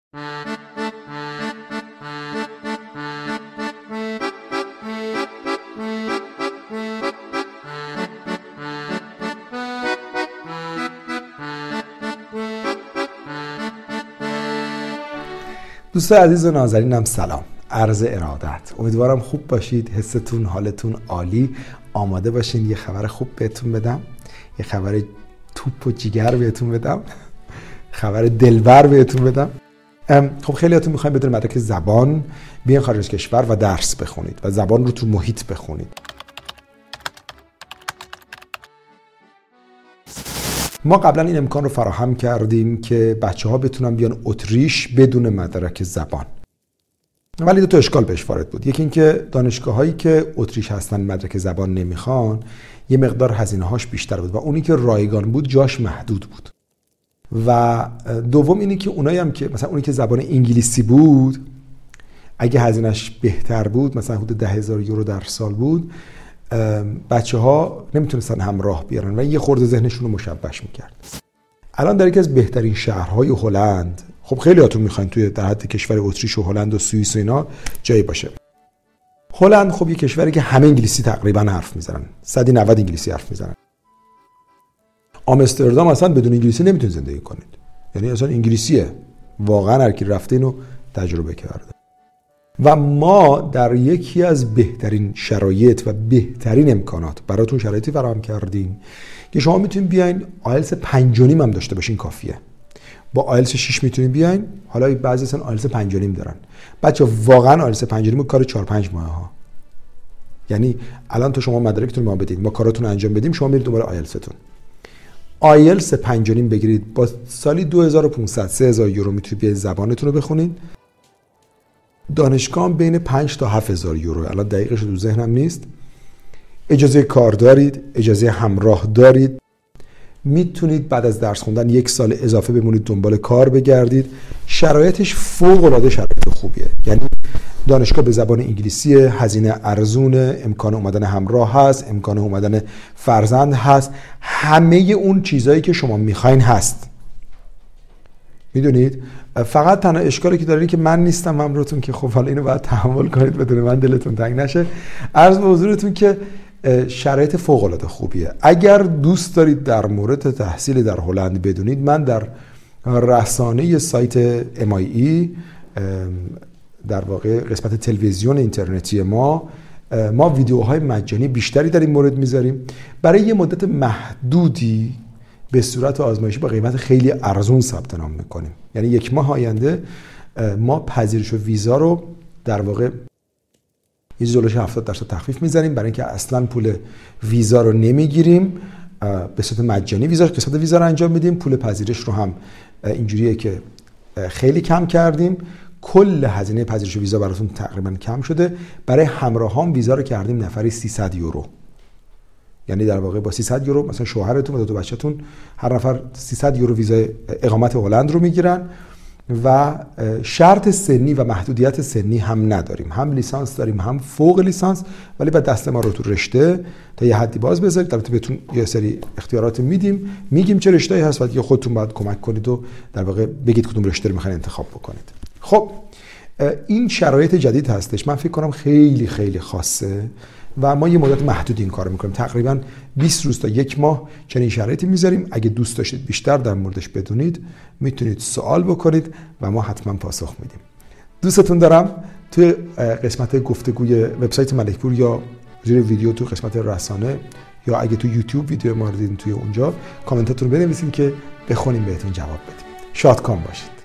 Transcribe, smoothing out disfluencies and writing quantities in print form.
دوستان عزیز و نازنینم سلام، عرض ارادت. امیدوارم خوب باشید، حستون حالتون عالی، آماده باشین یه خبر خوب بهتون بدم، یه خبر توپ و جیگر بهتون بدم، خبر دلبر بهتون بدم. خب خیلیاتون میخواین بدون مدرک زبان بیاین خارج از کشور و درس بخونید و زبان رو تو محیط بخونید. ما قبلا این امکان رو فراهم کردیم که بچه‌ها بتونن بیان اتریش بدون مدرک زبان. ولی دو تا اشکال بهش وارد بود. یکی این که دانشگاه‌هایی که اتریش هستن مدرک زبان نمیخوان، یه مقدار هزینه‌هاش بیشتر بود و اونی که رایگان بود جاش محدود بود. و دوم اینه که اونایی هم که مثلا اونی که زبان انگلیسی بود، اگه هزینه‌اش بهتر بود، مثلا حدود 10,000 یورو در سال بود، بچه‌ها نمیتونستن همراه بیارن و یه خورده ذهنشون رو مشوش میکرد. الان در یکی از بهترین شهرهای هلند، خب خیلی هاتون میخواین توی در حد کشور اتریش و هلند و سوئیس و اینا جایی باشه. هلند خب یه کشوری که همه انگلیسی تقریبا حرف میزنن، 190 انگلیسی حرف میزنن. آمستردام اصلا بدون انگلیسی نمیتونید زندگی کنید، یعنی اصلا انگلیسیه، واقعا هر کی رفته اینو تجربه کرده. و ما در یکی از بهترین شرایط و بهترین امکانات براتون شرایطی فراهم کردیم که شما میتونید بیاین آیلتس 5.5 هم داشته باشین، کافیه. با آیلتس 6 میتونید بیاین. حالا بعضی اصلا آیلتس 5.5 دارن. بچه واقعا آیلتس 5.5 کار 4-5 ماه ها. یعنی الان تو شما مدارکتون ما بدید، ما کاراتون رو انجام بدیم، شما میرید دوباره آیلتستون. آیلتس 5.5 بگیرید، با سالی 2500-3000 یورو میتونید بیاید زبانتون رو بخونید. دانشگاه بین 5 تا 7,000 یورو، الان دقیقش تو ذهنم نیست. اجازه کار دارید، اجازه همراه دارید، میتونید بعد از درس خوندن 1 سال اضافه بمونید دنبال کار بگردید. شرایطش فوق العاده شرایط خوبیه، یعنی دانشگاه به زبان انگلیسی، هزینه ارزونه، امکان اومدن همراه هست، امکان اومدن فرزند هست، همه اون چیزایی که شما میخواین هست. میدونید فقط تنها اشکالی که داره اینه که من نیستم همراهتون، که خب حالا اینو باید تحمل کنید بدون من دلتون تنگ نشه. عرض به حضورتون که شرایط فوق العاده خوبیه. اگر دوست دارید در مورد تحصیل در هلند بدونید، من در رسانه سایت MIE، در واقع قسمت تلویزیون اینترنتی ما ویدیوهای مجانی بیشتری در این مورد میذاریم. برای یه مدت محدودی به صورت آزمایشی با قیمت خیلی ارزون ثبت نام میکنیم. یعنی 1 ماه آینده ما پذیرش و ویزا رو در واقع یه جلوش 70% تخفیف میزنیم، برای اینکه اصلا پول ویزا رو نمیگیریم، به صورت مجانی قسمت ویزا رو انجام میدیم. پول پذیرش رو هم اینجوریه که خیلی کم کردیم. کل هزینه پذیرش و ویزا براتون تقریبا کم شده. برای همراهان ویزا رو کردیم نفری 300 یورو. یعنی در واقع با 300 یورو مثلا شوهرتون و 2 بچه‌تون هر نفر 300 یورو ویزای اقامت هلند رو میگیرن و شرط سنی و محدودیت سنی هم نداریم. هم لیسانس داریم هم فوق لیسانس، ولی بعد دست ما رو تو رشته تا یه حدی باز بذارید. البته بهتون یه سری اختیارات میگیم چه رشته‌ای هست و دیگه خودتون باید کمک کنید و در واقع بگید کدوم رشته رو میخواین انتخاب بکنید. خب این شرایط جدید هستش، من فکر کنم خیلی خیلی خاصه و ما یه مدت محدود این کارو میکنیم، تقریبا 20 روز تا 1 ماه چنین شرایطی میذاریم. اگه دوست داشتید بیشتر در موردش بدونید میتونید سوال بکنید و ما حتما پاسخ میدیم. دوستتون دارم. توی قسمت گفتگوی وبسایت ملکپور یا زیر ویدیو تو قسمت رسانه یا اگه تو یوتیوب ویدیو ما رو دیدین توی اونجا کامنتاتون رو بنویسین که بخونیم بهتون جواب بدیم. شادکام باشید.